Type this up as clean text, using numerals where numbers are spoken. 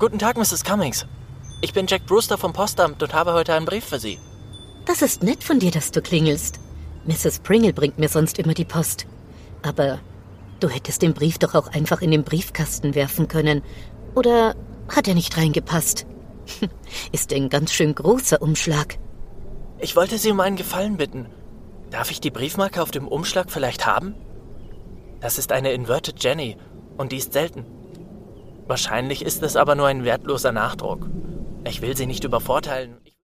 Guten Tag, Mrs. Cummings. Ich bin Jack Brewster vom Postamt und habe heute einen Brief für Sie. Das ist nett von dir, dass du klingelst. Mrs. Pringle bringt mir sonst immer die Post. Aber du hättest den Brief doch auch einfach in den Briefkasten werfen können. Oder hat er nicht reingepasst? Ist ein ganz schön großer Umschlag. Ich wollte Sie um einen Gefallen bitten. Darf ich die Briefmarke auf dem Umschlag vielleicht haben? Das ist eine Inverted Jenny und die ist selten. Wahrscheinlich ist es aber nur ein wertloser Nachdruck. Ich will Sie nicht übervorteilen.